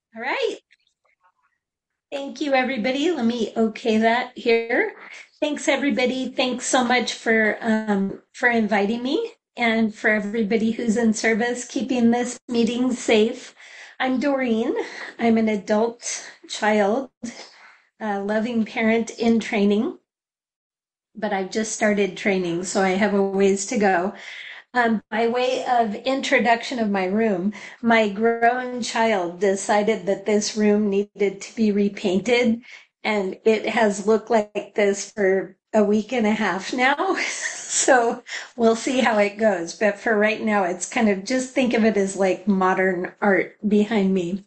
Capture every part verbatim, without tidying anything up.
All right. Thank you, everybody. Let me okay that here. Thanks, everybody. Thanks so much for um, for inviting me and for everybody who's in service, keeping this meeting safe. I'm Doreen. I'm an adult child, uh, loving parent in training, but I've just started training, so I have a ways to go. Um, by way of introduction of my room, my grown child decided that this room needed to be repainted, and it has looked like this for a week and a half now. So we'll see how it goes. But for right now, it's kind of just think of it as like modern art behind me.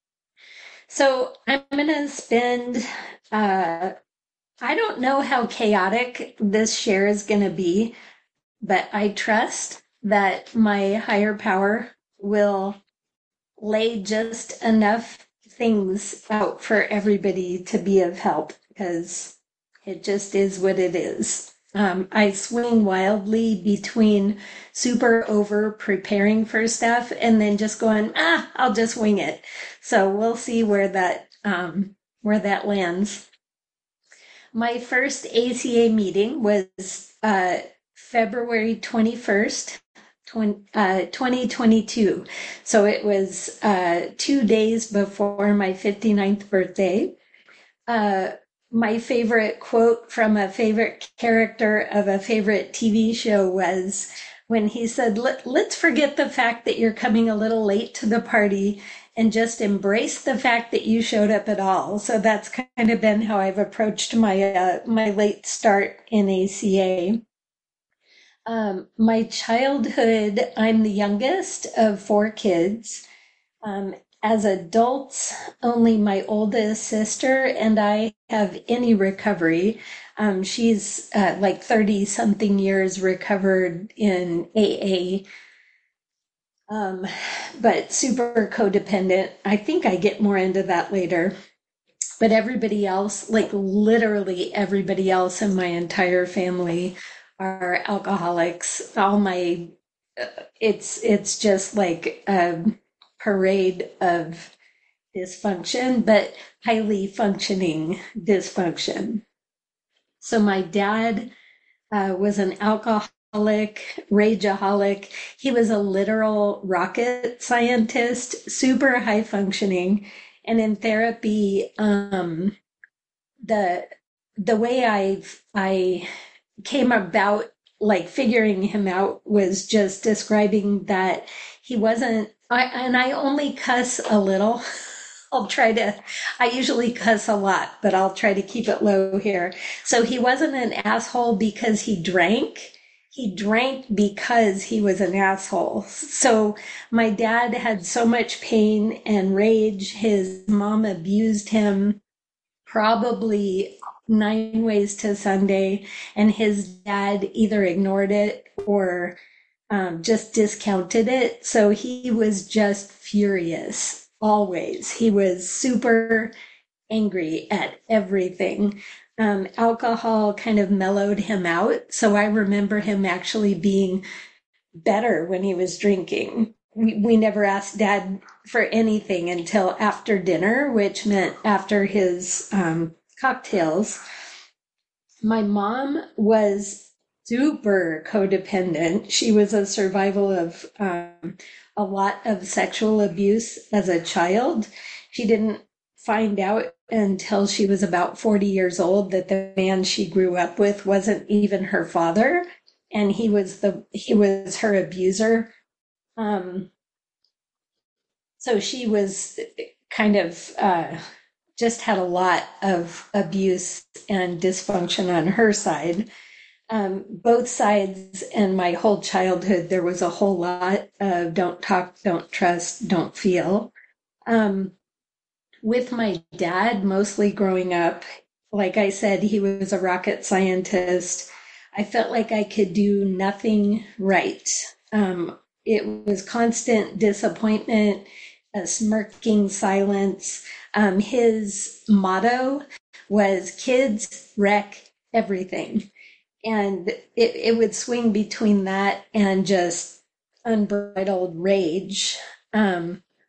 So I'm going to spend, uh, I don't know how chaotic this share is going to be, but I trust that my higher power will lay just enough things out for everybody to be of help because it just is what it is. Um, I swing wildly between super over preparing for stuff and then just going, ah, I'll just wing it. So we'll see where that um, where that lands. My first A C A meeting was uh, February twenty-first, twenty, uh, twenty twenty-two. So it was uh, two days before my fifty-ninth birthday. Uh, my favorite quote from a favorite character of a favorite T V show was when he said, Let, let's forget the fact that you're coming a little late to the party and just embrace the fact that you showed up at all. So that's kind of been how I've approached my uh, my late start in A C A. Um, my childhood, I'm the youngest of four kids. Um, as adults, only my oldest sister and I have any recovery. Um, she's uh, like thirty something years recovered in A A, um, but super codependent. I think I get more into that later. But everybody else, like literally everybody else in my entire family, are alcoholics. All my, it's it's just like a parade of dysfunction, but highly functioning dysfunction. So my dad uh, was an alcoholic, rageaholic. He was a literal rocket scientist, super high functioning. And in therapy, um, the the way I I came about like figuring him out was just describing that he wasn't I and I only cuss a little. I'll try to, I usually cuss a lot, but I'll try to keep it low here. So he wasn't an asshole because he drank. He drank because he was an asshole. So my dad had so much pain and rage. His mom abused him probably nine ways to Sunday, and his dad either ignored it or um, just discounted it. So he was just furious always. He was super angry at everything. Um, alcohol kind of mellowed him out. So I remember him actually being better when he was drinking. We, we never asked dad for anything until after dinner, which meant after his um, cocktails. My mom was super codependent. She was a survival of um, a lot of sexual abuse as a child. She didn't find out until she was about forty years old that the man she grew up with wasn't even her father, and he was the he was her abuser. Um, so she was kind of uh, just had a lot of abuse and dysfunction on her side. Um, both sides and my whole childhood, there was a whole lot of don't talk, don't trust, don't feel. Um, with my dad, mostly growing up, like I said, he was a rocket scientist. I felt like I could do nothing right. Um, it was constant disappointment, a smirking silence. Um, his motto was kids wreck everything. And it, it would swing between that and just unbridled rage. Um,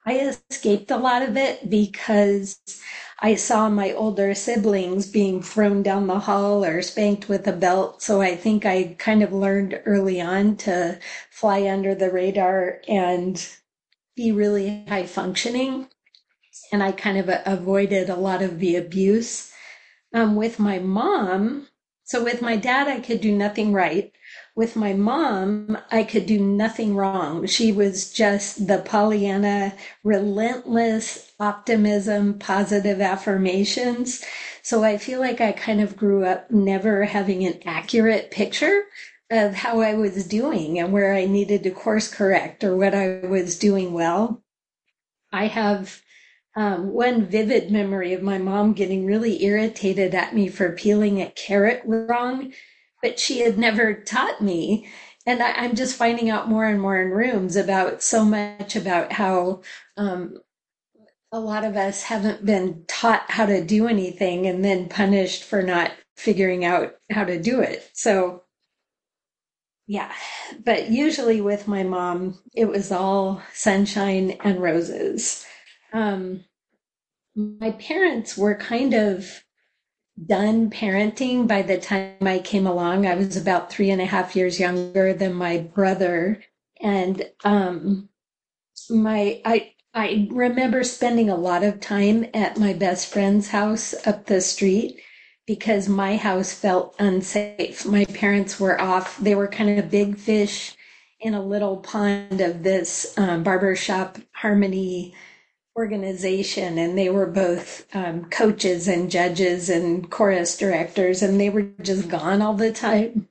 I escaped a lot of it because I saw my older siblings being thrown down the hall or spanked with a belt. So I think I kind of learned early on to fly under the radar and be really high functioning. And I kind of avoided a lot of the abuse. Um, with my mom, so with my dad, I could do nothing right. With my mom, I could do nothing wrong. She was just the Pollyanna, relentless optimism, positive affirmations. So I feel like I kind of grew up never having an accurate picture of how I was doing and where I needed to course correct or what I was doing well. I have um, one vivid memory of my mom getting really irritated at me for peeling a carrot wrong, but she had never taught me. And I, I'm just finding out more and more in rooms about so much about how um, a lot of us haven't been taught how to do anything and then punished for not figuring out how to do it. So, yeah, but usually with my mom, it was all sunshine and roses. Um, my parents were kind of done parenting by the time I came along. I was about three and a half years younger than my brother. And um, my I I remember spending a lot of time at my best friend's house up the street because my house felt unsafe. My parents were off. They were kind of big fish in a little pond of this um, barbershop harmony organization, and they were both um, coaches and judges and chorus directors, and they were just gone all the time.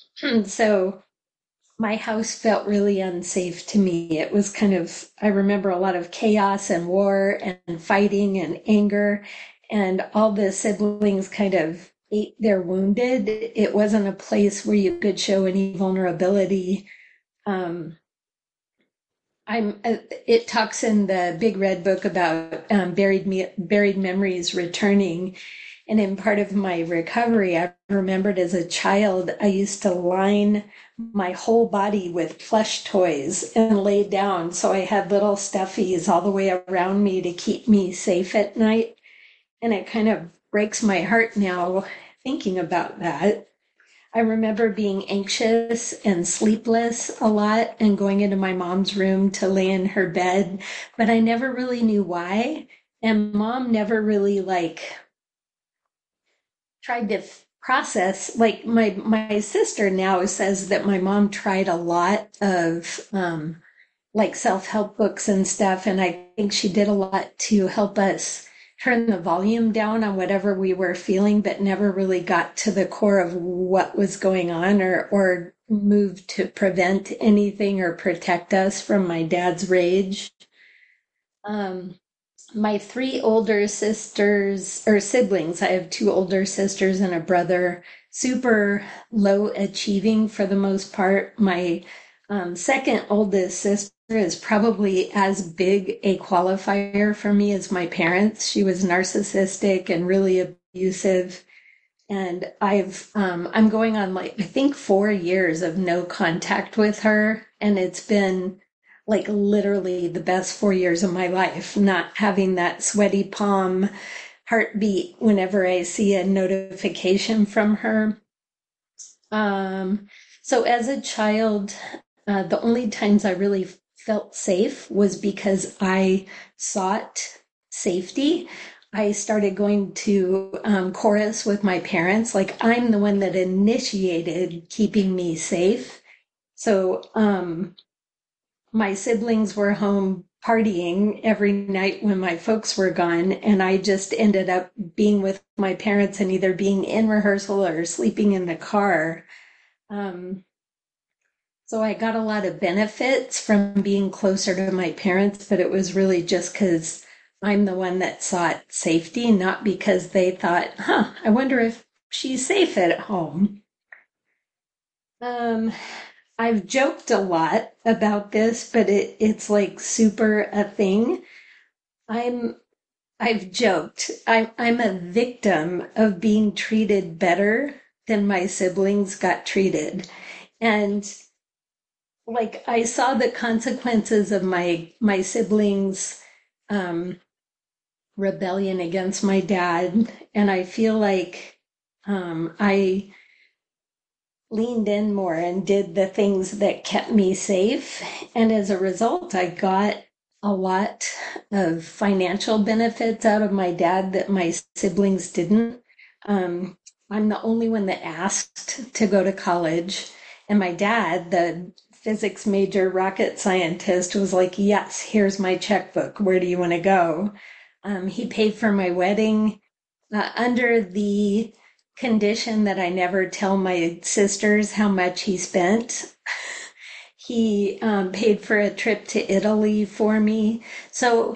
So my house felt really unsafe to me. It was kind of, I remember a lot of chaos and war and fighting and anger, and all the siblings kind of ate their wounded. It wasn't a place where you could show any vulnerability. Um, I'm. uh, It talks in the Big Red Book about um, buried me, buried memories returning, and in part of my recovery, I remembered as a child, I used to line my whole body with plush toys and lay down, so I had little stuffies all the way around me to keep me safe at night. And it kind of breaks my heart now thinking about that. I remember being anxious and sleepless a lot and going into my mom's room to lay in her bed, but I never really knew why. And mom never really like tried to f- process, like my my sister now says that my mom tried a lot of um like self-help books and stuff, and I think she did a lot to help us turn the volume down on whatever we were feeling, but never really got to the core of what was going on, or or moved to prevent anything or protect us from my dad's rage. Um, my three older sisters or siblings, I have two older sisters and a brother, super low achieving for the most part. My um, second oldest sister is probably as big a qualifier for me as my parents. She was narcissistic and really abusive. And I've, um, I'm going on like, I think four years of no contact with her. And it's been like literally the best four years of my life, not having that sweaty palm heartbeat whenever I see a notification from her. Um, so as a child, uh, the only times I really felt safe was because I sought safety. I started going to um, chorus with my parents. Like I'm the one that initiated keeping me safe. So um, my siblings were home partying every night when my folks were gone, and I just ended up being with my parents and either being in rehearsal or sleeping in the car. Um, so I got a lot of benefits from being closer to my parents, but it was really just because I'm the one that sought safety, not because they thought, huh, I wonder if she's safe at home. Um, I've joked a lot about this, but it, it's like super a thing. I'm I've joked. I'm I'm a victim of being treated better than my siblings got treated. And like I saw the consequences of my my siblings um, rebellion against my dad. And I feel like um, I leaned in more and did the things that kept me safe. And as a result, I got a lot of financial benefits out of my dad that my siblings didn't. Um, I'm the only one that asked to go to college. And my dad, the physics major rocket scientist, was like, yes, here's my checkbook. Where do you want to go? Um, he paid for my wedding uh, under the condition that I never tell my sisters how much he spent. He um, paid for a trip to Italy for me. So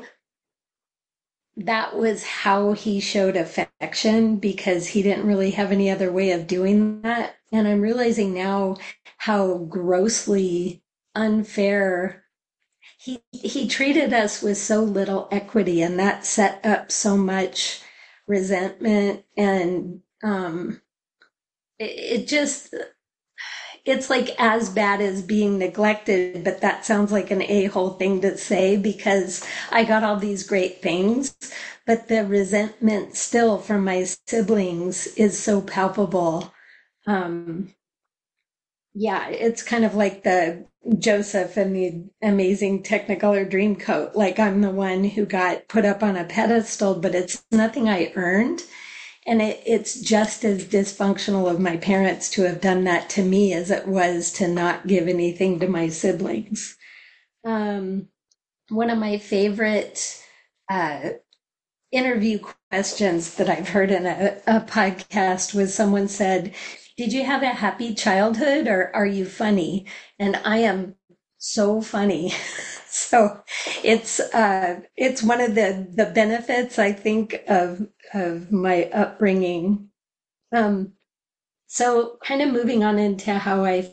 that was how he showed affection because he didn't really have any other way of doing that. And I'm realizing now how grossly unfair he he treated us with so little equity, and that set up so much resentment and um it, it just it's like as bad as being neglected, but that sounds like an a-hole thing to say because I got all these great things, but the resentment still from my siblings is so palpable. Um, yeah, it's kind of like the Joseph and the amazing Technicolor Dreamcoat. Like I'm the one who got put up on a pedestal, but it's nothing I earned. And it, it's just as dysfunctional of my parents to have done that to me as it was to not give anything to my siblings. Um, one of my favorite uh, interview questions that I've heard in a, a podcast was someone said, did you have a happy childhood or are you funny? And I am so funny. So it's uh, it's one of the the benefits I think of of my upbringing. Um, so kind of moving on into how I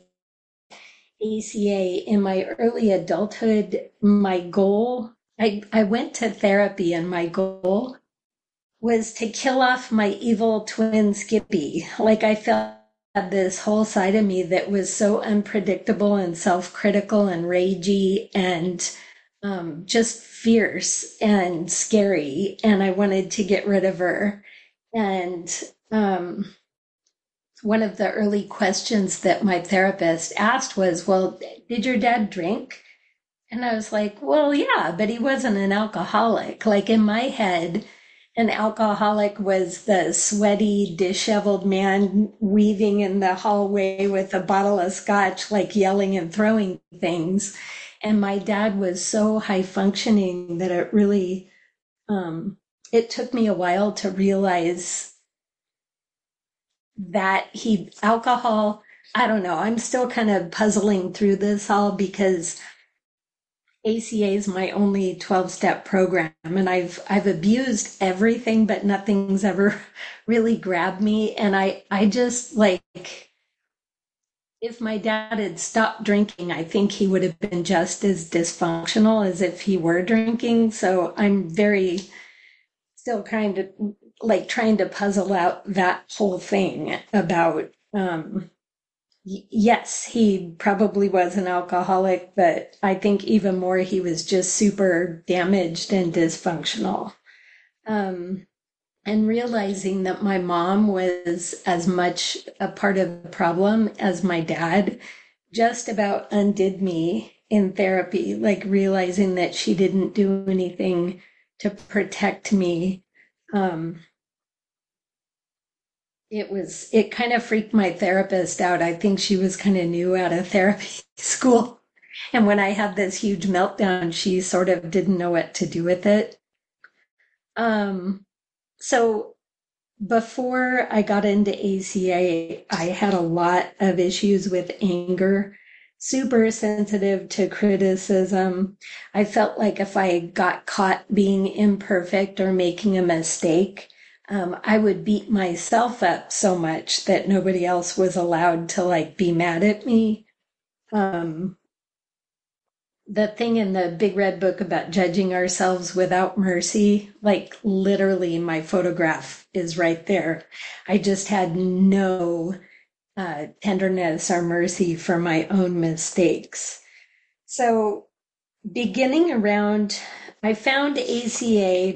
A C A in my early adulthood, my goal I I went to therapy and my goal was to kill off my evil twin Skippy. Like I felt this whole side of me that was so unpredictable and self-critical and ragey and um, just fierce and scary. And I wanted to get rid of her. And um, one of the early questions that my therapist asked was, well, did your dad drink? And I was like, well, yeah, but he wasn't an alcoholic. Like in my head, an alcoholic was the sweaty, disheveled man weaving in the hallway with a bottle of scotch, like yelling and throwing things. And my dad was so high functioning that it really, um, it took me a while to realize that he, alcohol, I don't know, I'm still kind of puzzling through this all because A C A is my only twelve step program and I've I've abused everything but nothing's ever really grabbed me and I I just like if my dad had stopped drinking I think he would have been just as dysfunctional as if he were drinking, so I'm very still kind of like trying to puzzle out that whole thing about um yes, he probably was an alcoholic, but I think even more he was just super damaged and dysfunctional. Um, and realizing that my mom was as much a part of the problem as my dad just about undid me in therapy, like realizing that she didn't do anything to protect me. Um, It was, it kind of freaked my therapist out. I think she was kind of new out of therapy school. And when I had this huge meltdown, she sort of didn't know what to do with it. Um, so before I got into A C A, I had a lot of issues with anger, super sensitive to criticism. I felt like if I got caught being imperfect or making a mistake, um, I would beat myself up so much that nobody else was allowed to like be mad at me. Um, the thing in the big red book about judging ourselves without mercy, like literally my photograph is right there. I just had no uh, tenderness or mercy for my own mistakes. So beginning around I found A C A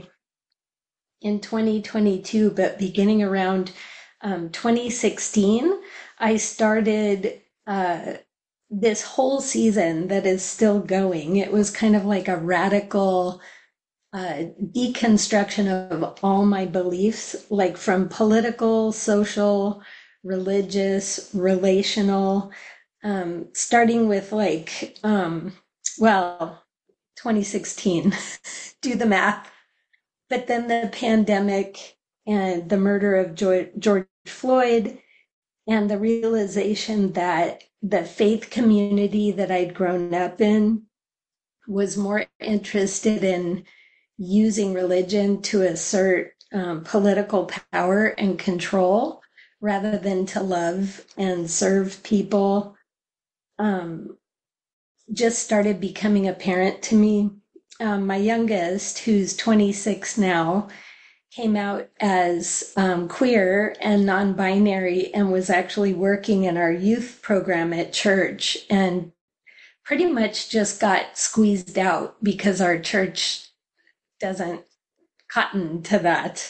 in twenty twenty-two, but beginning around um, twenty sixteen, I started uh, this whole season that is still going. It was kind of like a radical uh, deconstruction of all my beliefs, like from political, social, religious, relational, um, starting with like, um, well, twenty sixteen, do the math. But then the pandemic and the murder of George Floyd and the realization that the faith community that I'd grown up in was more interested in using religion to assert um, political power and control rather than to love and serve people, um, just started becoming apparent to me. Um, my youngest, who's twenty-six now, came out as um, queer and non-binary and was actually working in our youth program at church and pretty much just got squeezed out because our church doesn't cotton to that.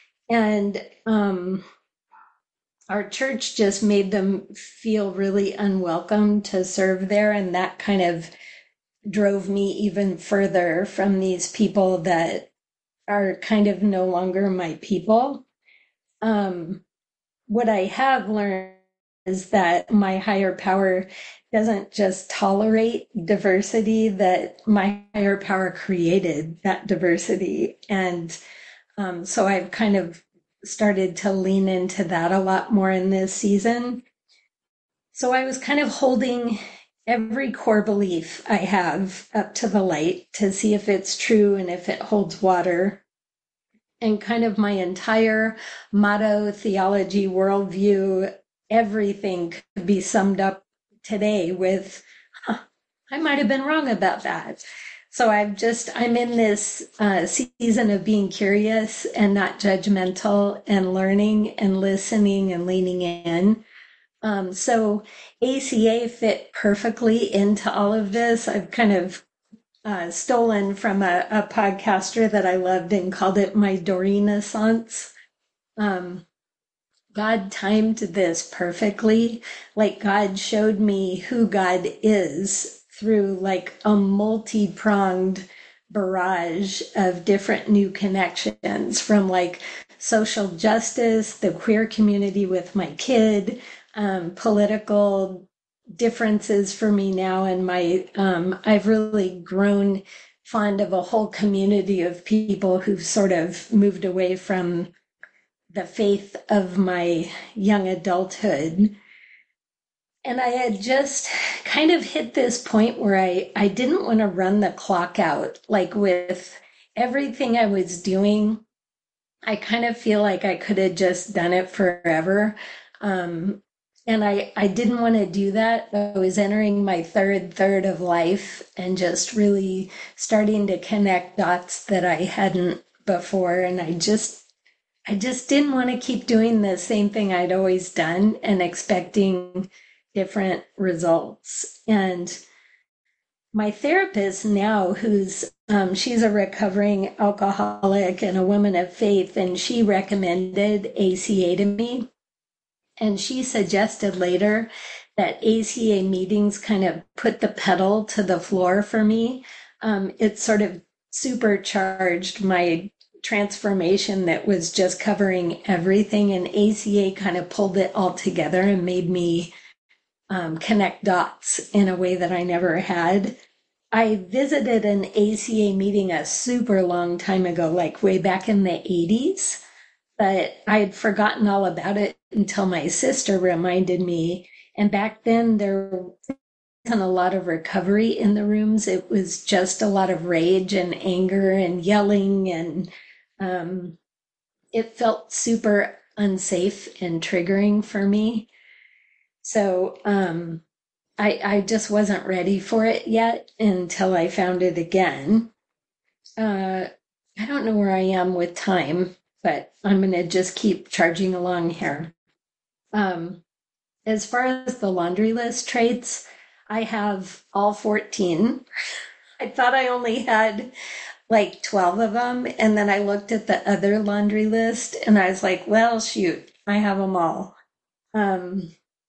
And um, our church just made them feel really unwelcome to serve there. And that kind of drove me even further from these people that are kind of no longer my people. Um, what I have learned is that my higher power doesn't just tolerate diversity, that my higher power created that diversity. And um, so I've kind of started to lean into that a lot more in this season. So I was kind of holding every core belief I have up to the light to see if it's true and if it holds water. And kind of my entire motto, theology, worldview, everything could be summed up today with, huh, I might have been wrong about that. So I've just, I'm in this uh, season of being curious and not judgmental and learning and listening and leaning in. Um, so A C A fit perfectly into all of this. I've kind of uh, stolen from a, a podcaster that I loved and called it my Doreen-essence. Um, God timed this perfectly. Like God showed me who God is through like a multi-pronged barrage of different new connections from like social justice, the queer community with my kid, um, political differences for me now. And my, um, I've really grown fond of a whole community of people who've sort of moved away from the faith of my young adulthood. And I had just kind of hit this point where I, I didn't want to run the clock out. Like with everything I was doing, I kind of feel like I could have just done it forever. Um, and I, I didn't want to do that. I was entering my third third of life and just really starting to connect dots that I hadn't before. And I just I just didn't want to keep doing the same thing I'd always done and expecting different results. And my therapist now, who's um, she's a recovering alcoholic and a woman of faith, and she recommended A C A to me. And she suggested later that A C A meetings kind of put the pedal to the floor for me. Um, it sort of supercharged my transformation that was just covering everything, and A C A kind of pulled it all together and made me um, connect dots in a way that I never had. I visited an A C A meeting a super long time ago, like way back in the eighties, but I had forgotten all about it until my sister reminded me. And back then, there wasn't a lot of recovery in the rooms. It was just a lot of rage and anger and yelling, and um, it felt super unsafe and triggering for me. So um, I, I just wasn't ready for it yet until I found it again. Uh, I don't know where I am with time, but I'm going to just keep charging along here. Um, as far as the laundry list traits, I have all fourteen. I thought I only had like twelve of them. And then I looked at the other laundry list and I was like, well, shoot, I have them all. Um,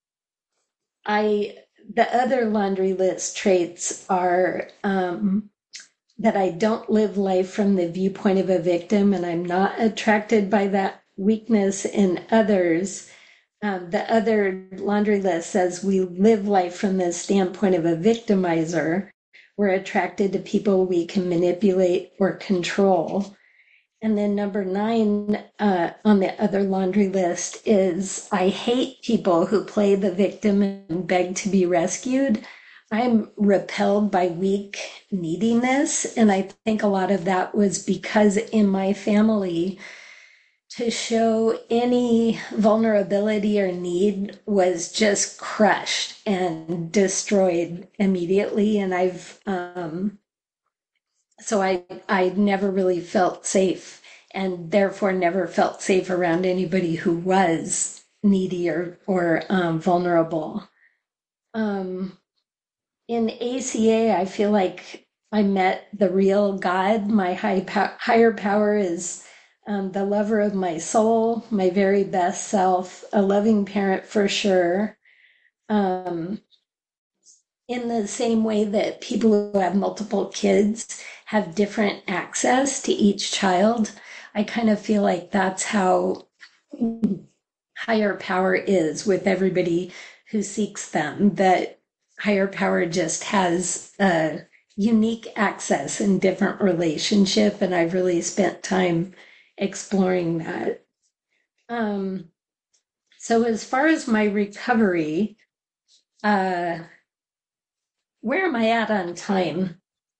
I, the other laundry list traits are, um, that I don't live life from the viewpoint of a victim and I'm not attracted by that weakness in others. Um, the other laundry list says we live life from the standpoint of a victimizer. We're attracted to people we can manipulate or control. And then number nine uh, on the other laundry list is I hate people who play the victim and beg to be rescued. I'm repelled by weak neediness. And I think a lot of that was because in my family, to show any vulnerability or need was just crushed and destroyed immediately. And I've, um, so I, I never really felt safe and therefore never felt safe around anybody who was needy or, or um, vulnerable. Um, in A C A, I feel like I met the real God. My high po- higher power is um, the lover of my soul, my very best self, a loving parent for sure. Um, in the same way that people who have multiple kids have different access to each child, I kind of feel like that's how higher power is with everybody who seeks them, that higher power just has a unique access in different relationship. And I've really spent time exploring that. Um, so as far as my recovery, uh, where am I at on time?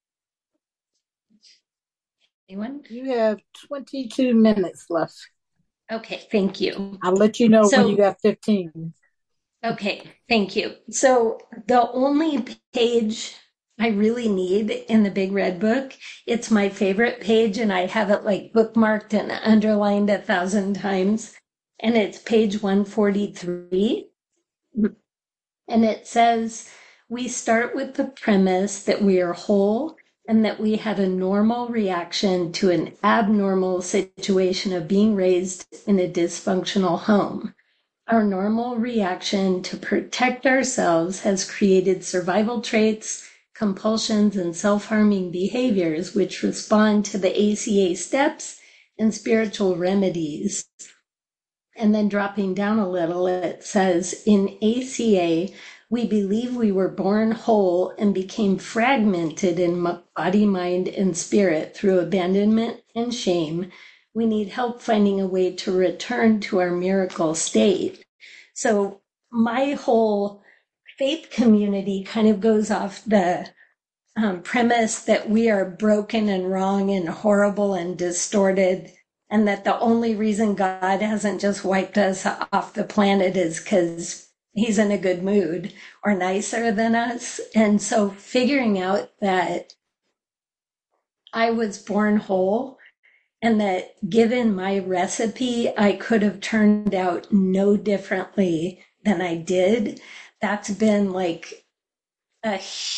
Anyone? You have twenty-two minutes left. Okay, thank you. I'll let you know when you So, got fifteen. okay, thank you. So the only page I really need in the Big Red Book, it's my favorite page, and I have it like bookmarked and underlined a thousand times. And it's page one forty-three. And it says, we start with the premise that we are whole and that we had a normal reaction to an abnormal situation of being raised in a dysfunctional home. Our normal reaction to protect ourselves has created survival traits, compulsions, and self harming behaviors which respond to the A C A steps and spiritual remedies. And then dropping down a little, it says in A C A, we believe we were born whole and became fragmented in body, mind, and spirit through abandonment and shame. We need help finding a way to return to our miracle state. So my whole faith community kind of goes off the um, premise that we are broken and wrong and horrible and distorted, and that the only reason God hasn't just wiped us off the planet is because he's in a good mood or nicer than us. And so figuring out that I was born whole and that given my recipe, I could have turned out no differently than I did, that's been like a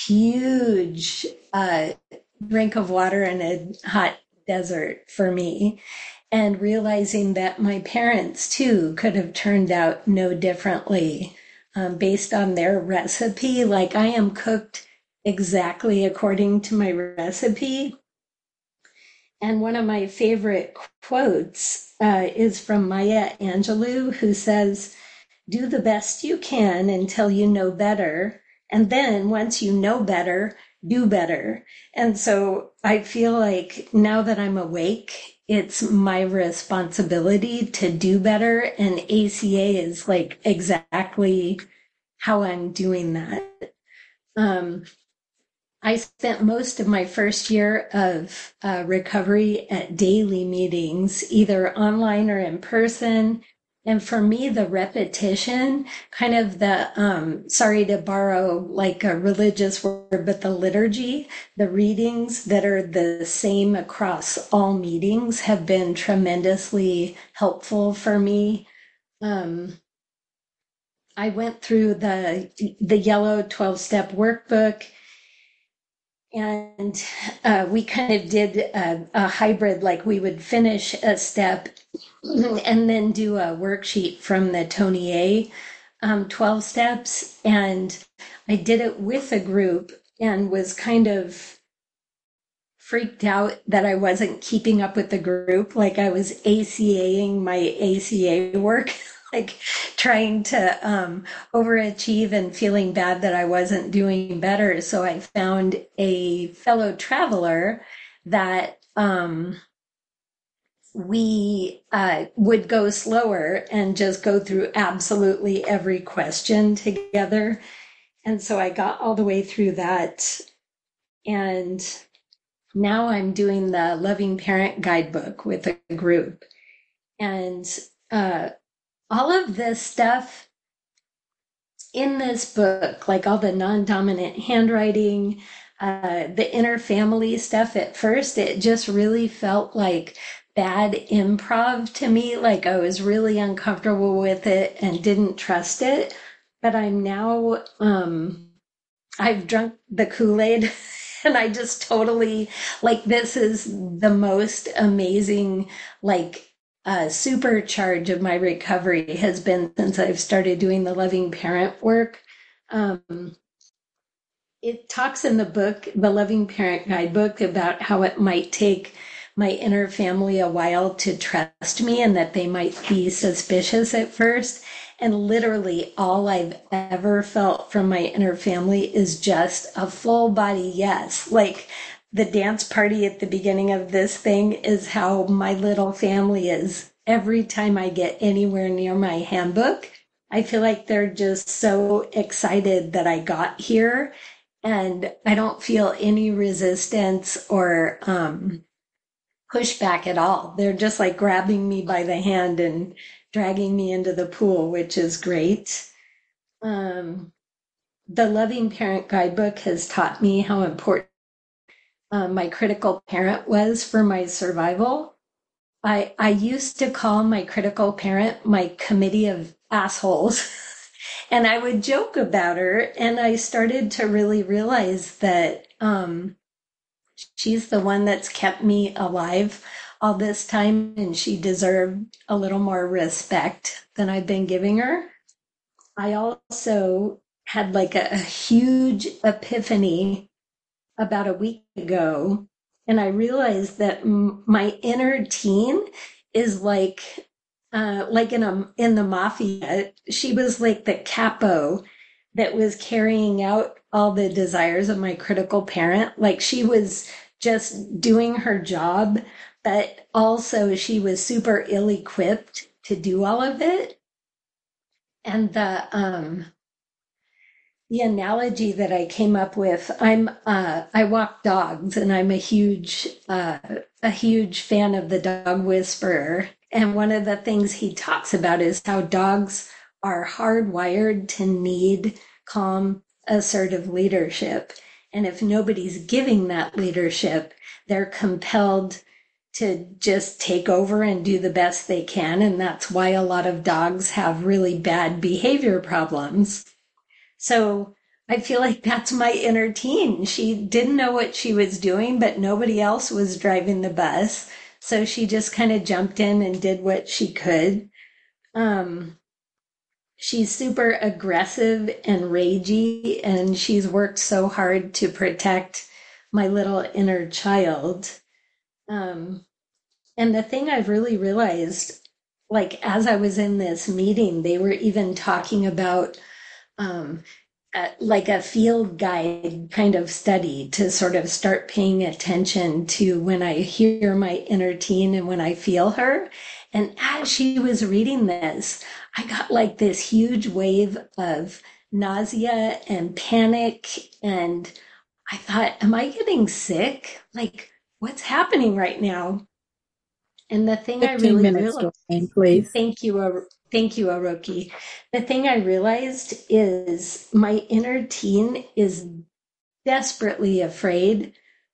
huge uh, drink of water in a hot desert for me. And realizing that my parents too could have turned out no differently um, based on their recipe. Like I am cooked exactly according to my recipe. And one of my favorite quotes uh, is from Maya Angelou, who says, do the best you can until you know better. And then once you know better, do better. And so I feel like now that I'm awake, it's my responsibility to do better. And A C A is like exactly how I'm doing that. Um, I spent most of my first year of uh, recovery at daily meetings, either online or in person. And for me, the repetition, kind of the, um, sorry to borrow like a religious word, but the liturgy, the readings that are the same across all meetings have been tremendously helpful for me. Um, I went through the the yellow twelve step workbook, And uh, we kind of did a, a hybrid, like we would finish a step and then do a worksheet from the Tony A um, twelve steps. And I did it with a group and was kind of freaked out that I wasn't keeping up with the group. Like I was ACAing my A C A work, like trying to um, overachieve and feeling bad that I wasn't doing better. So I found a fellow traveler that um, we uh, would go slower and just go through absolutely every question together. And so I got all the way through that. And now I'm doing the Loving Parent Guidebook with a group. And uh, all of this stuff in this book, like all the non-dominant handwriting, uh, the inner family stuff, at first, it just really felt like bad improv to me. Like I was really uncomfortable with it and didn't trust it. But I'm now, um, I've drunk the Kool-Aid and I just totally like this is the most amazing like uh, supercharge of my recovery has been since I've started doing the loving parent work. Um, it talks in the book, the Loving Parent Guidebook, about how it might take my inner family a while to trust me and that they might be suspicious at first. And literally all I've ever felt from my inner family is just a full body yes. Like the dance party at the beginning of this thing is how my little family is. Every time I get anywhere near my handbook, I feel like they're just so excited that I got here. And I don't feel any resistance or um, pushback at all. They're just like grabbing me by the hand and dragging me into the pool, which is great. Um, the Loving Parent Guidebook has taught me how important uh, my critical parent was for my survival. I, I used to call my critical parent my committee of assholes. And I would joke about her. And I started to really realize that um, she's the one that's kept me alive all this time, and she deserved a little more respect than I've been giving her. I also had like a, a huge epiphany about a week ago, and I realized that m- my inner teen is like, uh, like in a in the mafia. She was like the capo that was carrying out all the desires of my critical parent. Like she was just doing her job, but also she was super ill equipped to do all of it. And the um, the analogy that I came up with, I'm uh, I walk dogs, and I'm a huge uh, a huge fan of the dog whisperer. And one of the things he talks about is how dogs are hardwired to need calm, assertive leadership. And if nobody's giving that leadership, they're compelled to just take over and do the best they can. And that's why a lot of dogs have really bad behavior problems. So I feel like that's my inner teen. She didn't know what she was doing, but nobody else was driving the bus. So she just kind of jumped in and did what she could. Um, she's super aggressive and ragey, and she's worked so hard to protect my little inner child. Um, and the thing I've really realized, like as I was in this meeting, they were even talking about um, uh, like a field guide kind of study to sort of start paying attention to when I hear my inner teen and when I feel her. And as she was reading this, I got like this huge wave of nausea and panic. And I thought, am I getting sick? Like, what's happening right now? And the thing I fifteen really minutes, realized, Doreen, please. thank you, Ar- thank you, Aroki. The thing I realized is my inner teen is desperately afraid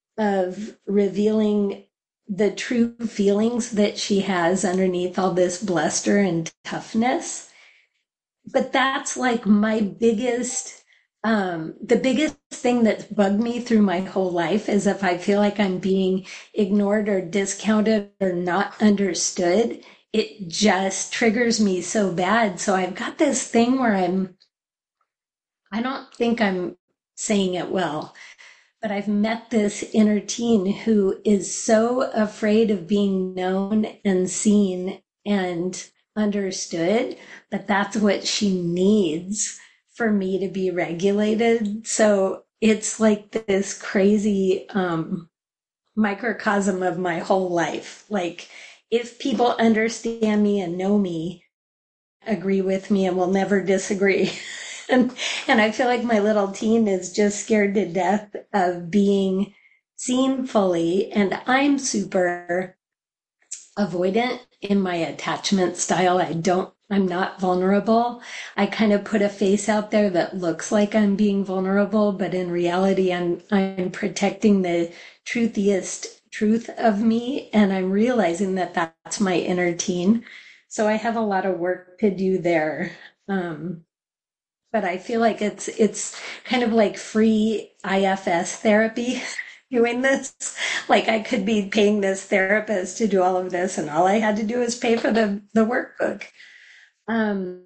of revealing the true feelings that she has underneath all this bluster and toughness. But that's like my biggest Um, the biggest thing that's bugged me through my whole life is if I feel like I'm being ignored or discounted or not understood, it just triggers me so bad. So I've got this thing where I'm, I don't think I'm saying it well, but I've met this inner teen who is so afraid of being known and seen and understood that that's what she needs for me to be regulated. So it's like this crazy um, microcosm of my whole life. Like, if people understand me and know me, agree with me, and will never disagree. and and I feel like my little teen is just scared to death of being seen fully. And I'm super avoidant in my attachment style. I don't, I'm not vulnerable. I kind of put a face out there that looks like I'm being vulnerable, but in reality, I'm, I'm protecting the truthiest truth of me. And I'm realizing that that's my inner teen. So I have a lot of work to do there. Um, but I feel like it's, it's kind of like free I F S therapy doing this. Like, I could be paying this therapist to do all of this, and all I had to do is pay for the, the workbook. Um,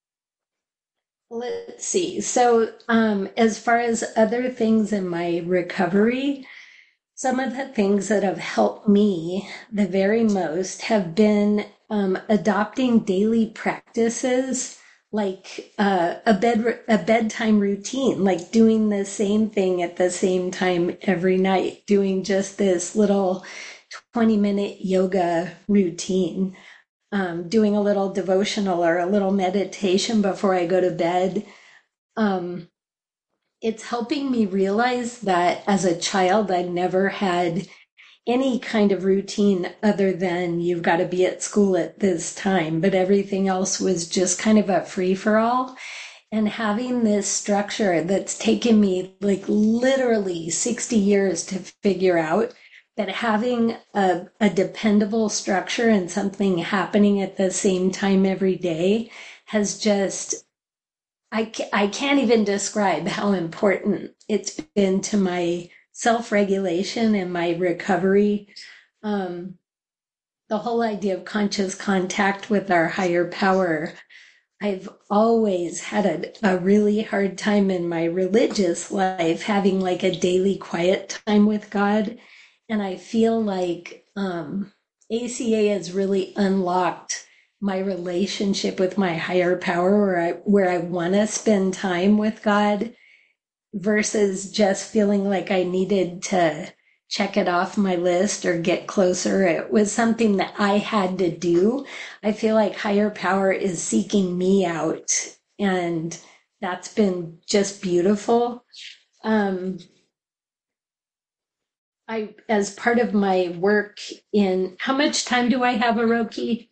let's see. So, um, as far as other things in my recovery, some of the things that have helped me the very most have been um, adopting daily practices like uh, a bed a bedtime routine, like doing the same thing at the same time every night, doing just this little twenty minute yoga routine, um, doing a little devotional or a little meditation before I go to bed. Um, it's helping me realize that as a child, I never had any kind of routine other than you've got to be at school at this time, but everything else was just kind of a free for all. And having this structure that's taken me like literally sixty years to figure out, that having a, a dependable structure and something happening at the same time every day has just, I, I can't even describe how important it's been to my self regulation and my recovery. Um, the whole idea of conscious contact with our higher power. I've always had a, a really hard time in my religious life having like a daily quiet time with God. And I feel like um, A C A has really unlocked my relationship with my higher power, where I where I want to spend time with God versus just feeling like I needed to check it off my list or get closer. It was something that I had to do. I feel like higher power is seeking me out, and that's been just beautiful. Um, I, as part of my work in, how much time do I have, Aroki?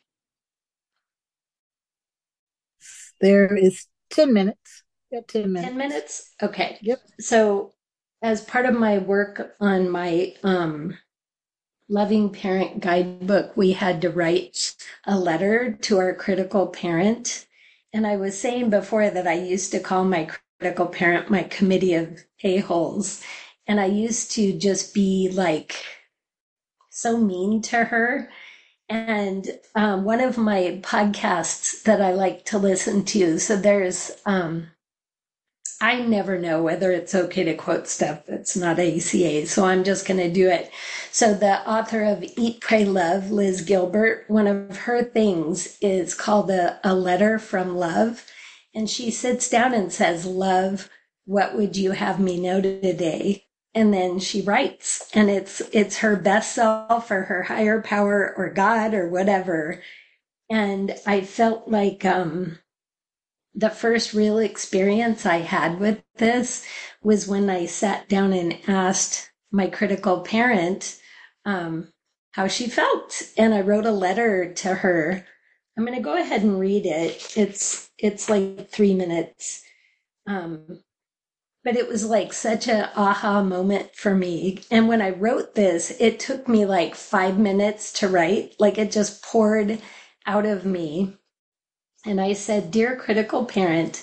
There is ten minutes. Got ten ten minutes. minutes? Okay. Yep. So, as part of my work on my um, Loving Parent Guidebook, we had to write a letter to our critical parent. And I was saying before that I used to call my critical parent my committee of a-holes. And I used to just be like so mean to her. And um, one of my podcasts that I like to listen to, so there's um, I never know whether it's okay to quote stuff that's not A C A, so I'm just going to do it. So the author of Eat, Pray, Love, Liz Gilbert, one of her things is called a, a letter from love. And she sits down and says, "Love, what would you have me know today?" And then she writes, and it's it's her best self or her higher power or God or whatever. And I felt like um the first real experience I had with this was when I sat down and asked my critical parent um, how she felt, and I wrote a letter to her. I'm going to go ahead and read it. It's it's like three minutes, um, but it was like such a aha moment for me. And when I wrote this, it took me like five minutes to write. Like, it just poured out of me. And I said, "Dear critical parent,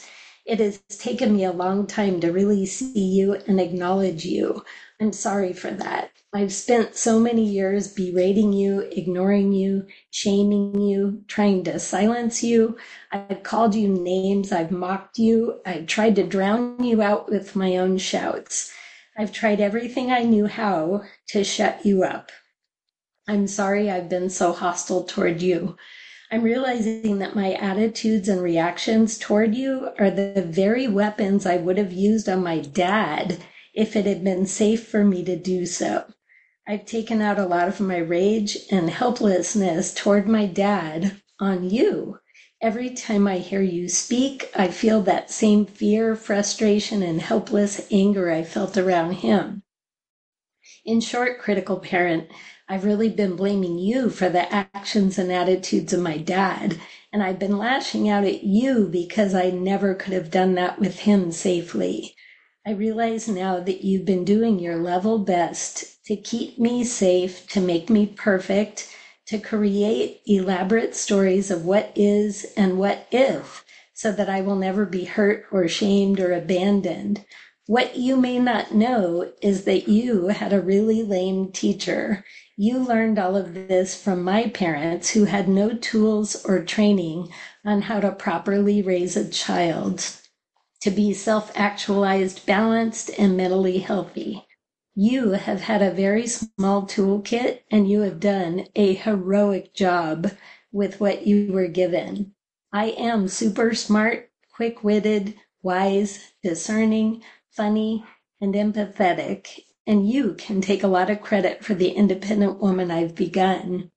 It has taken me a long time to really see you and acknowledge you. I'm sorry for that. I've spent so many years berating you, ignoring you, shaming you, trying to silence you. I've called you names. I've mocked you. I've tried to drown you out with my own shouts. I've tried everything I knew how to shut you up. I'm sorry I've been so hostile toward you. I'm realizing that my attitudes and reactions toward you are the very weapons I would have used on my dad if it had been safe for me to do so. I've taken out a lot of my rage and helplessness toward my dad on you. Every time I hear you speak, I feel that same fear, frustration, and helpless anger I felt around him. In short, critical parent, I've really been blaming you for the actions and attitudes of my dad, and I've been lashing out at you because I never could have done that with him safely. I realize now that you've been doing your level best to keep me safe, to make me perfect, to create elaborate stories of what is and what if, so that I will never be hurt or shamed or abandoned. What you may not know is that you had a really lame teacher. You learned all of this from my parents who had no tools or training on how to properly raise a child to be self-actualized, balanced, and mentally healthy. You have had a very small toolkit and you have done a heroic job with what you were given. I am super smart, quick-witted, wise, discerning, funny, and empathetic, and you can take a lot of credit for the independent woman I've begun.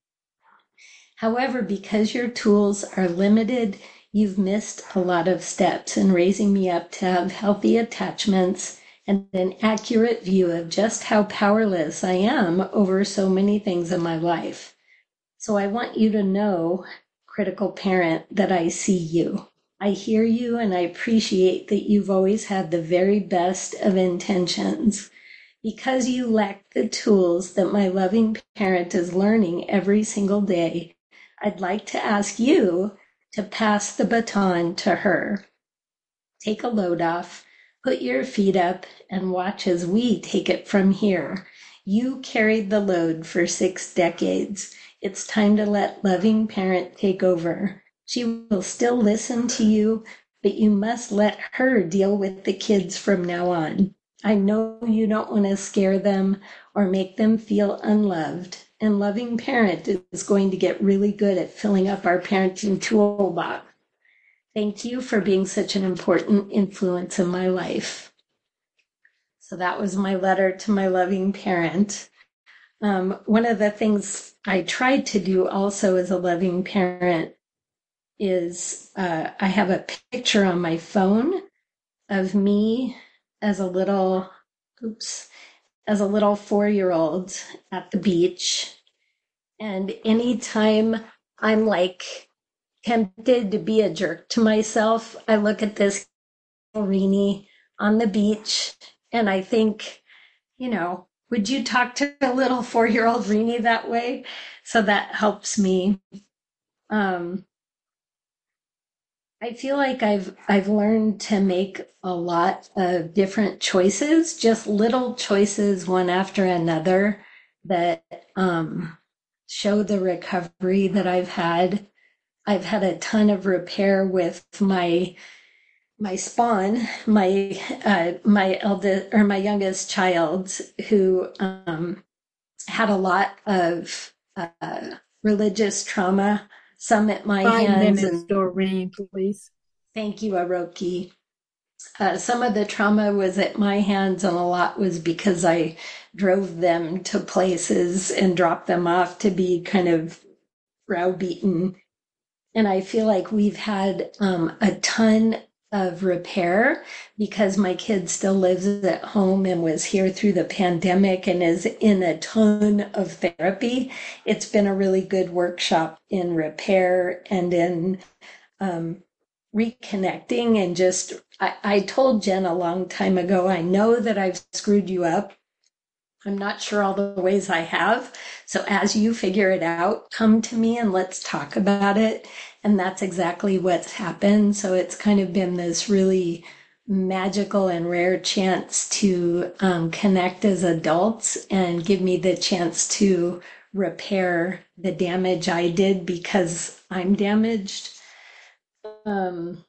However, because your tools are limited, you've missed a lot of steps in raising me up to have healthy attachments and an accurate view of just how powerless I am over so many things in my life. So I want you to know, critical parent, that I see you. I hear you and I appreciate that you've always had the very best of intentions. Because you lack the tools that my loving parent is learning every single day, I'd like to ask you to pass the baton to her. Take a load off, put your feet up, and watch as we take it from here. You carried the load for six decades. It's time to let loving parent take over. She will still listen to you, but you must let her deal with the kids from now on. I know you don't want to scare them or make them feel unloved, and loving parent is going to get really good at filling up our parenting toolbox. Thank you for being such an important influence in my life. So that was my letter to my loving parent. Um, one of the things I tried to do also as a loving parent is uh, I have a picture on my phone of me as a little, oops, as a little four-year-old at the beach. And anytime I'm like tempted to be a jerk to myself, I look at this Rini on the beach and I think, you know, would you talk to a little four-year-old Rini that way? So that helps me. Um, I feel like I've I've learned to make a lot of different choices, just little choices one after another that um, show the recovery that I've had. I've had a ton of repair with my my spawn, my uh, my eldest or my youngest child, who um, had a lot of uh, religious trauma, some at my Five hands, minutes, and Doreen, please. thank you, Aroki. Uh, some of the trauma was at my hands, and a lot was because I drove them to places and dropped them off to be kind of browbeaten. And I feel like we've had um, a ton of repair because my kid still lives at home and was here through the pandemic and is in a ton of therapy. It's been a really good workshop in repair and in um, reconnecting and just, I, I told Jen a long time ago, I know that I've screwed you up I'm not sure all the ways I have. So as you figure it out, come to me and let's talk about it. And that's exactly what's happened. So it's kind of been this really magical and rare chance to um, connect as adults and give me the chance to repair the damage I did because I'm damaged. Um,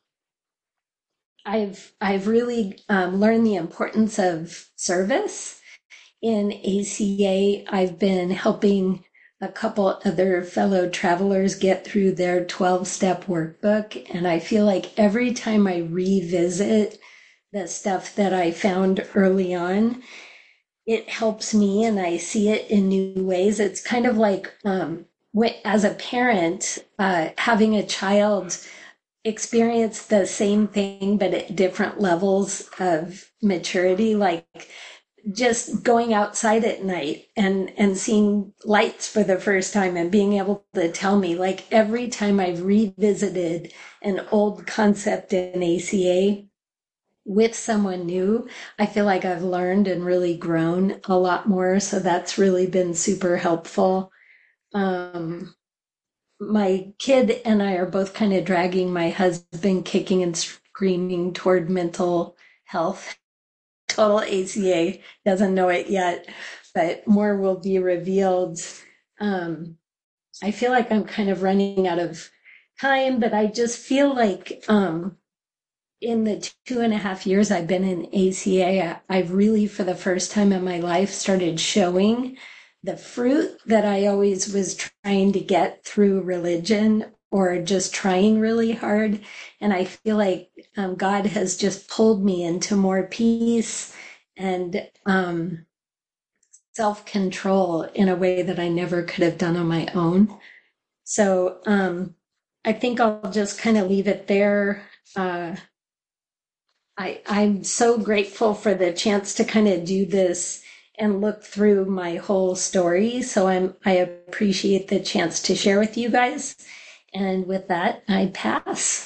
I've I've really um, learned the importance of service in A C A. I've been helping a couple other fellow travelers get through their twelve step workbook. And I feel like every time I revisit the stuff that I found early on, it helps me and I see it in new ways. It's kind of like, um, as a parent, uh, having a child experience the same thing, but at different levels of maturity. Like just going outside at night and and seeing lights for the first time and being able to tell me, like, every time I've revisited an old concept in A C A with someone new, I feel like I've learned and really grown a lot more. So that's really been super helpful. Um, my kid and I are both kind of dragging my husband kicking and screaming toward mental health. Total A C A doesn't know it yet, but more will be revealed. Um, I feel like I'm kind of running out of time, but I just feel like um, in the two and a half years I've been in A C A, I've really, for the first time in my life, started showing the fruit that I always was trying to get through religion or just trying really hard. And I feel like um, God has just pulled me into more peace and um, self control in a way that I never could have done on my own. So um, I think I'll just kind of leave it there. Uh, I, I'm so grateful for the chance to kind of do this and look through my whole story. So I'm I appreciate the chance to share with you guys. And with that, I pass.